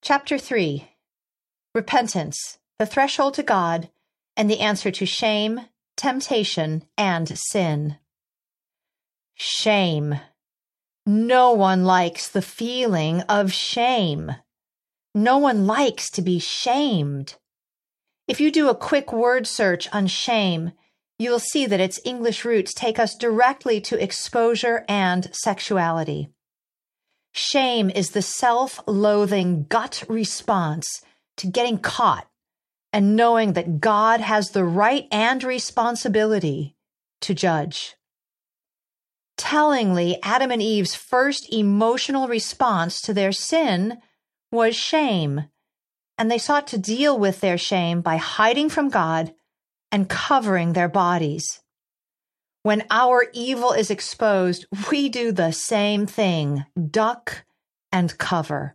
Chapter 3. Repentance, the threshold to God, and the answer to shame, temptation, and sin. Shame. No one likes the feeling of shame. No one likes to be shamed. If you do a quick word search on shame, you will see that its English roots take us directly to exposure and sexuality. Shame is the self-loathing gut response to getting caught and knowing that God has the right and responsibility to judge. Tellingly, Adam and Eve's first emotional response to their sin was shame, and they sought to deal with their shame by hiding from God and covering their bodies. When our evil is exposed, we do the same thing, duck and cover.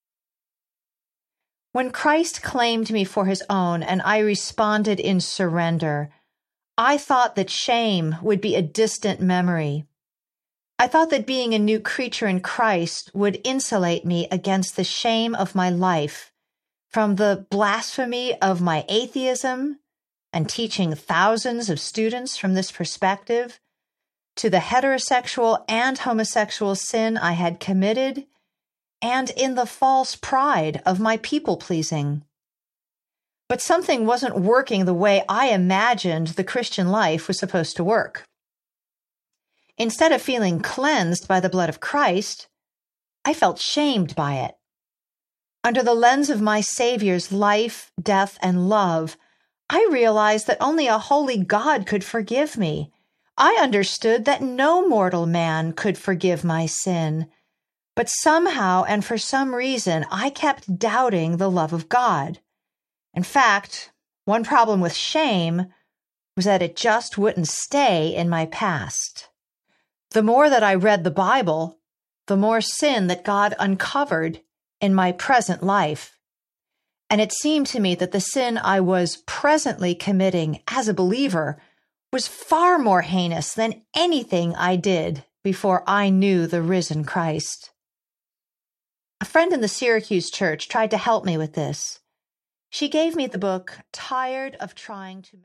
When Christ claimed me for his own and I responded in surrender, I thought that shame would be a distant memory. I thought that being a new creature in Christ would insulate me against the shame of my life, from the blasphemy of my atheism and teaching thousands of students from this perspective, to the heterosexual and homosexual sin I had committed, and in the false pride of my people-pleasing. But something wasn't working the way I imagined the Christian life was supposed to work. Instead of feeling cleansed by the blood of Christ, I felt shamed by it. Under the lens of my Savior's life, death, and love, I realized that only a holy God could forgive me. I understood that no mortal man could forgive my sin. But somehow and for some reason, I kept doubting the love of God. In fact, one problem with shame was that it just wouldn't stay in my past. The more that I read the Bible, the more sin that God uncovered in my present life. And it seemed to me that the sin I was presently committing as a believer was far more heinous than anything I did before I knew the risen Christ. A friend in the Syracuse church tried to help me with this. She gave me the book, Tired of Trying to